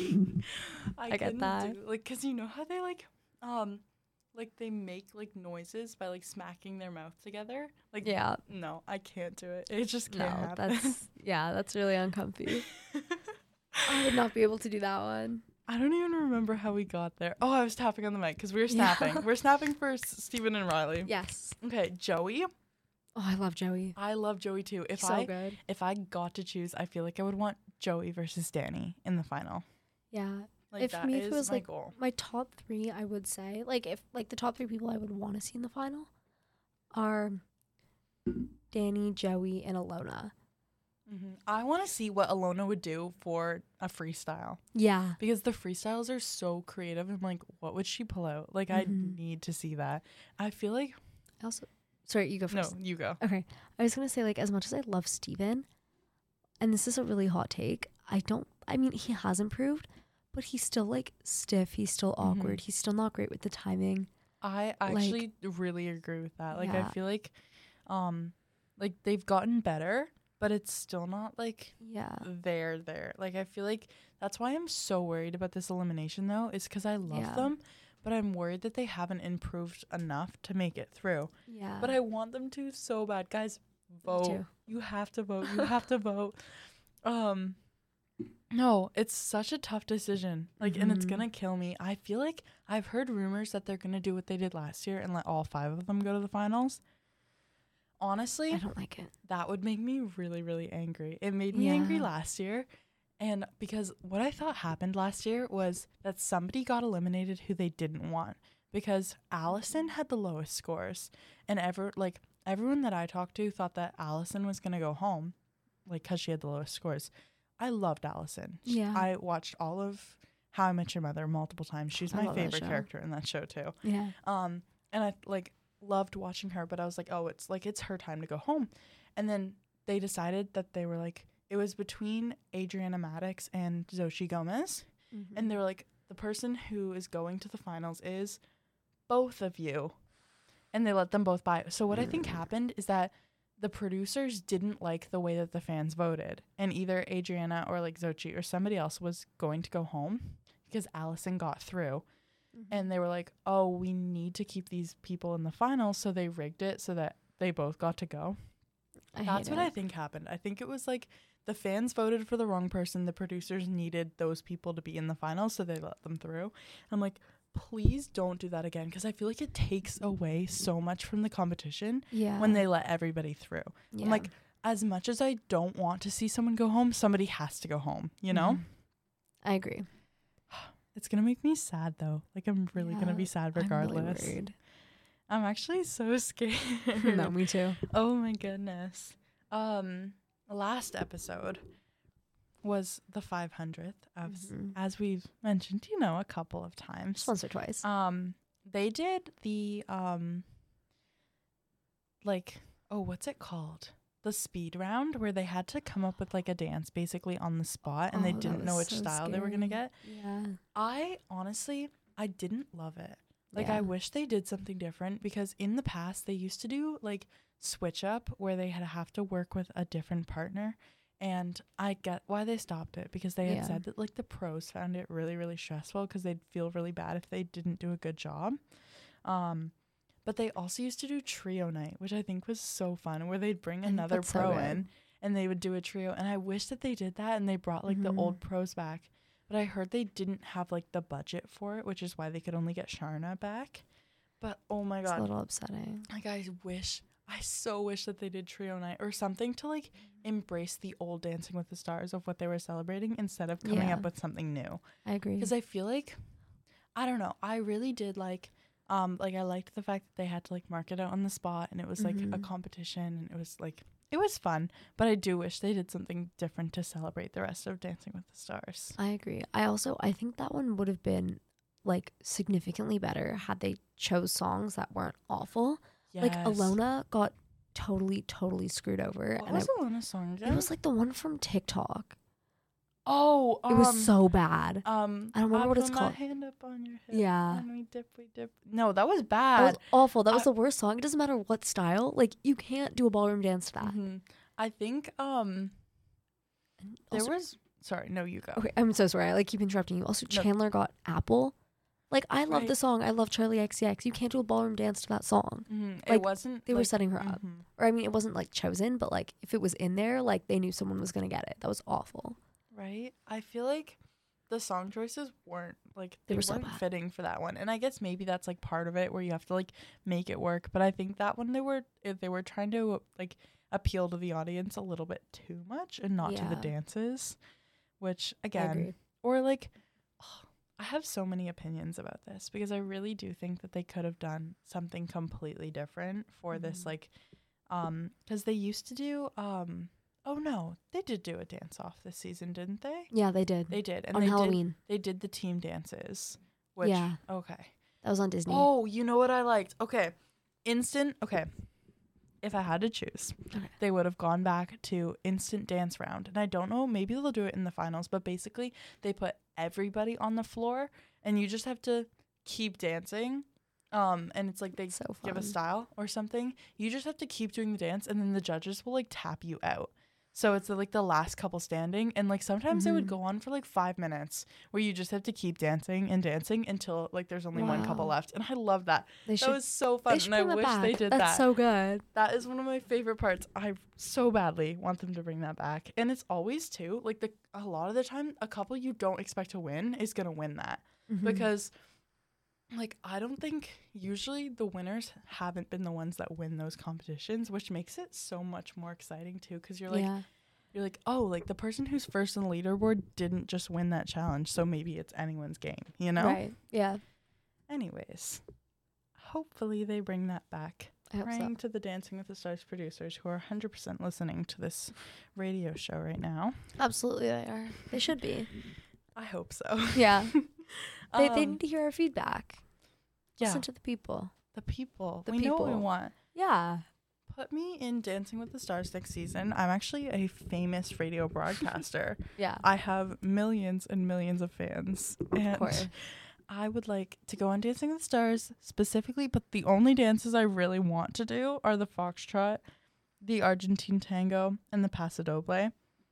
I get couldn't that. do- like, cause you know how they like they make like noises by like smacking their mouth together. Like Yeah. no, I can't do it. It just can't No, happen. that's really uncomfy. I would not be able to do that one. I don't even remember how we got there. Oh, I was tapping on the mic because we were Yeah. snapping. We're snapping for Steven and Riley. Yes. Okay, Joey. Oh, I love Joey. I love Joey too. He's so good. If I got to choose, I feel like I would want Joey versus Danny in the final. Yeah. Like If that me, if is it was, my like, goal. My top 3, I would say, like if like the top 3 people I would want to see in the final are Danny, Joey, and Alona. I want to see what Alona would do for a freestyle, Yeah. because the freestyles are so creative. And like, what would she pull out? Like, I Mhm. need to see that. I feel like I also, sorry, you go no, first. you go. Okay. I was going to say, like, as much as I love Steven, and this is a really hot take, I mean, he has improved, but he's still, like, stiff. He's still awkward. He's still not great with the timing. I actually really agree with that. Like, I Yeah. feel like they've gotten better, but it's still not like Yeah. there. Like, I feel like that's why I'm so worried about this elimination though, is because I love Yeah. them, but I'm worried that they haven't improved enough to make it through. Yeah. But I want them to so bad. Guys, vote. too. You have to vote. You have to vote. No, it's such a tough decision. Like, and it's Mhm. gonna kill me. I feel like I've heard rumors that they're gonna do what they did last year and let all 5 of them go to the finals. Honestly, I don't like it. that would make me really, really angry. It made me angry Yeah. last year. And because what I thought happened last year was that somebody got eliminated who they didn't want, because Allison had the lowest scores, and everyone that I talked to thought that Allison was going to go home, like, cuz she had the lowest scores. I loved Allison. Yeah. I watched all of How I Met Your Mother multiple times. She's I my love that favorite show. character in that show too. Yeah. And I loved watching her, but I was like, oh, it's her time to go home. And then they decided that they were like, it was between Adriana Maddox and Xochitl Gomez. Mm-hmm. And they were like, the person who is going to the finals is both of you. and they let them both by. So what I think happened is that the producers didn't like the way that the fans voted, and either Adriana or like Xochitl or somebody else was going to go home because Allison got through. And they were like, oh, we need to keep these people in the finals, so they rigged it so that they both got to go. That's what I think happened. I think it was like the fans voted for the wrong person. The producers needed those people to be in the finals, so they let them through. And I'm like, please don't do that again, because I feel like it takes away so much from the competition when they let everybody through. I'm like, as much as I don't want to see someone go home, somebody has to go home, you know? I agree. It's going to make me sad, though. Like, I'm really going to be sad regardless. I'm really worried. I'm actually so scared. No, me too. Oh, my goodness. Last episode was the 500th, as we've mentioned, you know, a couple of times. Just once or twice. They did the, what's it called? The speed round, where they had to come up with like a dance basically on the spot, and they didn't know which style they were gonna get. Yeah. I didn't love it. Like, I wish they did something different, because in the past they used to do like switch up where they have to work with a different partner, and I get why they stopped it, because they had said that like the pros found it really, really stressful because they'd feel really bad if they didn't do a good job. But they also used to do trio night, which I think was so fun, where they'd bring another pro in and they would do a trio. And I wish that they did that and they brought like the old pros back. But I heard they didn't have like the budget for it, which is why they could only get Sharna back. But oh my God. It's a little upsetting. Like, I so wish that they did trio night or something to like embrace the old Dancing with the Stars of what they were celebrating, instead of coming up with something new. I agree. Because I feel like, I don't know, I really did like I liked the fact that they had to like mark it out on the spot, and it was like a competition, and it was fun, but I do wish they did something different to celebrate the rest of Dancing with the Stars. I agree. I think that one would have been like significantly better had they chose songs that weren't awful. Yes. Like Alona got totally screwed over. What was Alona's song again? It was like the one from TikTok. Oh, it was so bad. I don't remember what it's called. My hand up on your hip. Yeah. And we dip. No, that was bad. That was awful. That was the worst song. It doesn't matter what style. Like, you can't do a ballroom dance to that. I think there was. Sorry, no, you go. Okay, I'm so sorry. I like keep interrupting you. Also, Chandler got Apple. Like, I love the song. I love Charlie XCX. You can't do a ballroom dance to that song. Like, it wasn't. They were setting her up. Or I mean, it wasn't like chosen, but like if it was in there, like they knew someone was gonna get it. That was awful. Right? I feel like the song choices weren't like they were so weren't bad. fitting for that one. And I guess maybe that's like part of it, where you have to like make it work. But I think that one they were trying to like appeal to the audience a little bit too much and not to the dances, which again, or like I have so many opinions about this, because I really do think that they could have done something completely different for this, like because they used to do oh no, they did do a dance off this season, didn't they? Yeah, they did. They did. And on Halloween. They did the team dances. Which, okay. That was on Disney. Oh, you know what I liked? Okay. If I had to choose, they would have gone back to instant dance round. And I don't know, maybe they'll do it in the finals, but basically they put everybody on the floor and you just have to keep dancing. And it's like they give a style or something. You just have to keep doing the dance, and then the judges will like tap you out. So it's like the last couple standing, and like sometimes they would go on for like 5 minutes, where you just have to keep dancing until like there's only one couple left. And I love that. That was so fun, and I wish they did that. That's so good. That is one of my favorite parts. I so badly want them to bring that back. And it's always too like a lot of the time, a couple you don't expect to win is gonna win that, because like I don't think usually the winners haven't been the ones that win those competitions, which makes it so much more exciting too, because you're like, oh, like the person who's first on the leaderboard didn't just win that challenge, so maybe it's anyone's game, you know? Right. Yeah. Anyways, hopefully they bring that back. Praying to the Dancing with the Stars producers, who are 100% listening to this radio show right now. Absolutely, they are. They should be. I hope so. Yeah. They need to hear our feedback. Yeah. Listen to the people. We know what we want. Yeah. Put me in Dancing with the Stars next season. I'm actually a famous radio broadcaster. Yeah. I have millions and millions of fans. Of course. I would like to go on Dancing with the Stars specifically, but the only dances I really want to do are the foxtrot, the Argentine tango, and the paso doble.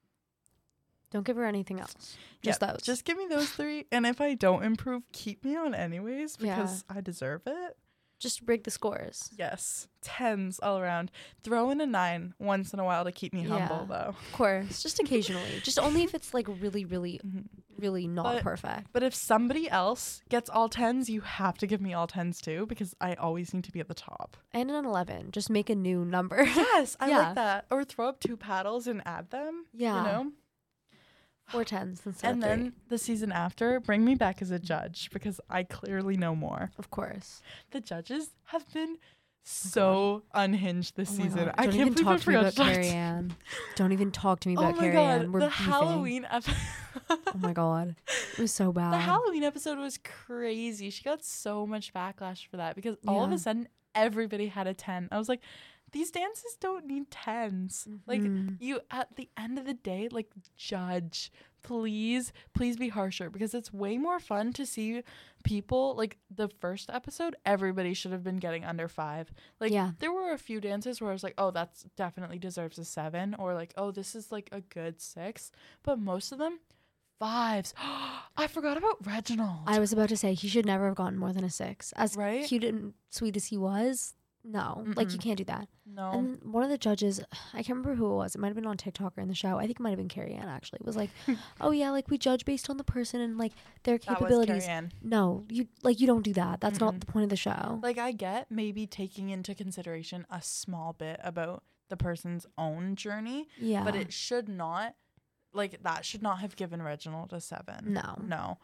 Don't give her anything else. Just those. Just give me those 3. And if I don't improve, keep me on anyways because I deserve it. Just rig the scores. Yes. 10s all around. Throw in a 9 once in a while to keep me humble, though. Of course. Just occasionally. Just only if it's like really, really, really not perfect. But if somebody else gets all 10s, you have to give me all 10s too because I always need to be at the top. And an 11. Just make a new number. Yes, I like that. Or throw up 2 paddles and add them. Yeah. You know? 4 10s instead and of 3. then the season after, bring me back as a judge because I clearly know more. Of course. The judges have been so unhinged this season. I can't believe I forgot to Carrie Ann. Don't even talk to me about Carrie Ann. We're the beefing. Halloween episode. Oh my god. It was so bad. The Halloween episode was crazy. She got so much backlash for that because all of a sudden everybody had a 10. I was like, these dances don't need 10s. Like, you, at the end of the day, like, judge. Please be harsher because it's way more fun to see people, like, the first episode, everybody should have been getting under 5. Like, there were a few dances where I was like, oh, that's definitely deserves a 7. Or, like, oh, this is, like, a good 6. But most of them, 5s. I forgot about Reginald. I was about to say, he should never have gotten more than a 6. As cute and sweet as he was, no. Like, you can't do that. No. And one of the judges, I can't remember who it was. It might have been on TikTok or in the show. I think it might have been Carrie Ann, actually. It was like, oh, yeah, like, we judge based on the person and, like, their capabilities. That was Carrie Ann. No, you don't do that. That's not the point of the show. Like, I get maybe taking into consideration a small bit about the person's own journey. Yeah. But it should not, like, that should not have given Reginald a 7. No.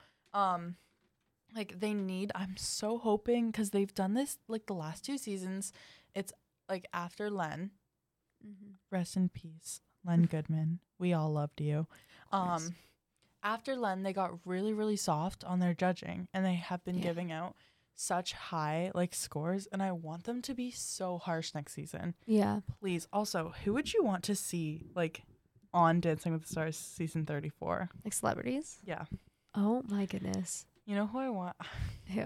Like, I'm so hoping, because they've done this, like, the last 2 seasons, it's, like, after Len. Rest in peace, Len Goodman. We all loved you. After Len, they got really, really soft on their judging, and they have been giving out such high, like, scores, and I want them to be so harsh next season. Yeah. Please. Also, who would you want to see, like, on Dancing with the Stars season 34? Like, celebrities? Yeah. Oh, my goodness. You know who I want? Who?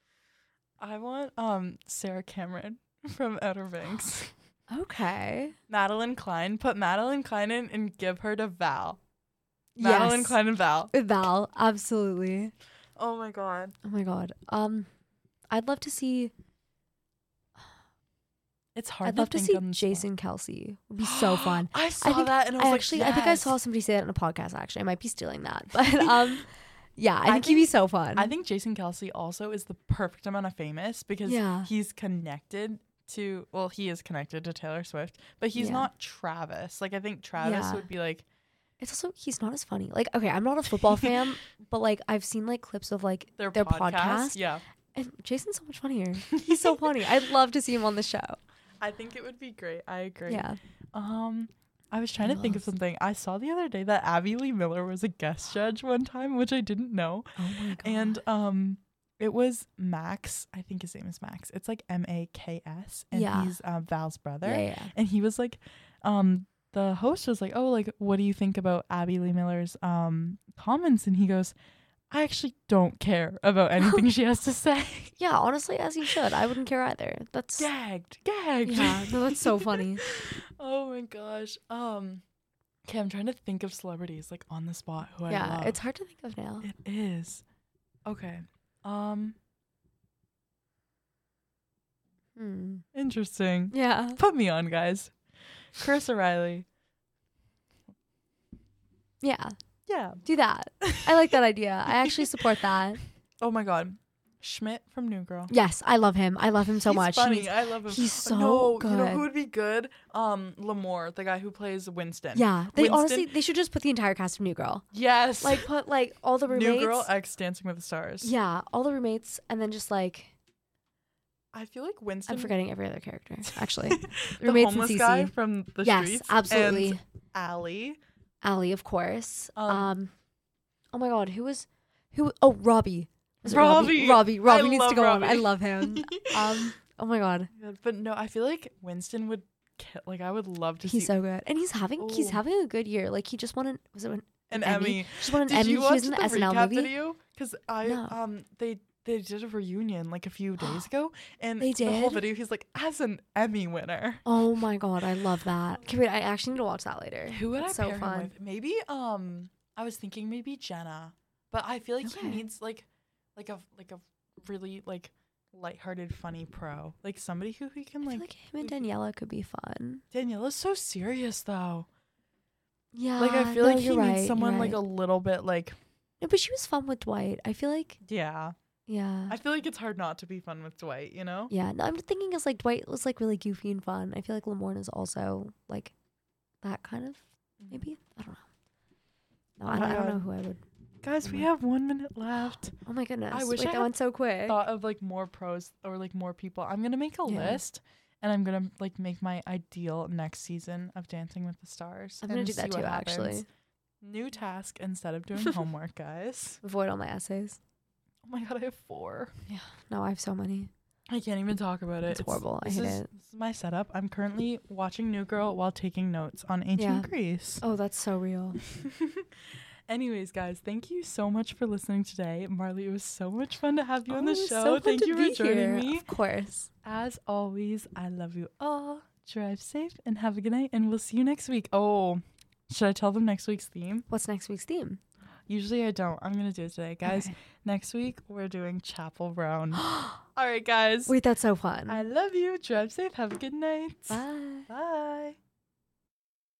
I want Sarah Cameron from Outer Banks. Okay. Madeline Klein. Put Madeline Klein in and give her to Val. Madeline Klein and Val. Val, absolutely. Oh my god. I'd love to see. It's hard. I'd love to see Jason Kelsey. Would be so fun. I saw that and I was actually, like, yes. I think I saw somebody say that in a podcast. Actually, I might be stealing that, but yeah, I think he'd be so fun. I think Jason Kelsey also is the perfect amount of famous because he's connected to, well, he is connected to Taylor Swift, but he's not Travis. Like, I think Travis would be like. It's also, he's not as funny. Like, okay, I'm not a football fan, but like I've seen like clips of like their podcast. Yeah. And Jason's so much funnier. He's so funny. I'd love to see him on the show. I think it would be great. I agree. Yeah. I was trying to think of something. I saw the other day that Abby Lee Miller was a guest judge one time, which I didn't know. Oh my god. And it was Max. I think his name is Max. It's like Maks, and he's Val's brother. Yeah. And he was like, the host was like, "Oh, like, what do you think about Abby Lee Miller's comments?" And he goes, "I actually don't care about anything she has to say." Yeah, honestly, as he should. I wouldn't care either. That's gagged. Yeah, no, that's so funny. Oh my gosh. Okay, I'm trying to think of celebrities like on the spot who I love. Yeah, it's hard to think of now. It is. Okay. Interesting. Yeah. Put me on, guys. Chris O'Reilly. Yeah. Yeah. Do that. I like that idea. I actually support that. Oh my god. Schmidt from New Girl. Yes, I love him. I love him so much. He's funny. I love him. He's so good. You know who would be good? Lamore, the guy who plays Winston. Yeah. They should just put the entire cast of New Girl. Yes. Like put like all the roommates. New Girl X Dancing with the Stars. Yeah, all the roommates, and then just like. I feel like Winston. I'm forgetting every other character, actually. The roommates homeless and guy from the streets. Yes, absolutely. And Allie. Allie, of course. Oh my god, who? Oh, Robbie. Robbie. Robbie needs to go on. I love him. Oh my god. But no, I feel like Winston would kill. Like, I would love to see. He's so good, and he's having a good year. Like, he just won an Emmy. Emmy. Just won an Emmy. He was in the SNL movie. Video? Because No. they did a reunion like a few days ago, and They the whole did? video he's like, as an Emmy winner. Oh my god, I love that. Okay, wait, I actually need to watch that later. Who would That's I so pair fun. him with? Maybe I was thinking maybe Jenna, but I feel like he Okay. needs like a really like lighthearted, funny pro, like somebody who he can I feel like. like him and Daniela could be fun. Daniela's so serious though. Yeah. Like I feel no, like he you're needs right, someone you're like a right. little bit like. No, but she was fun with Dwight. I feel like, Yeah, yeah. I feel like it's hard not to be fun with Dwight, you know? Yeah, no, I'm thinking it's like Dwight was like really goofy and fun. I feel like Lamorne is also like that kind of, maybe. I don't know. No, Oh I my don't God. know who I would. Guys, we Mhm. have 1 minute left. Oh my goodness. I wish Wait, I that had went so quick. Thought of like more pros or like more people. I'm gonna make a Yeah. list, and I'm gonna like make my ideal next season of Dancing with the Stars. I'm gonna and do that see too, what happens. actually. New task instead of doing homework, guys. Avoid all my essays. Oh my God, I have 4. No, I have so many. I can't even talk about it. It's horrible. I this hate is- it. This is my setup. I'm currently watching New Girl while taking notes on ancient Yeah. Greece. Oh, that's so real. Anyways, guys, thank you so much for listening today. Marley, it was so much fun to have you on the Oh, it was show. so fun Thank to you be for joining here. me. Of course. As always, I love you all. Drive safe and have a good night, and we'll see you next week. Oh, should I tell them next week's theme? What's next week's theme? Usually I don't. I'm going to do it today. Guys, Okay. next week we're doing Chapel Roan. All right, guys. Wait, that's so fun. I love you. Drive safe. Have a good night. Bye. Bye.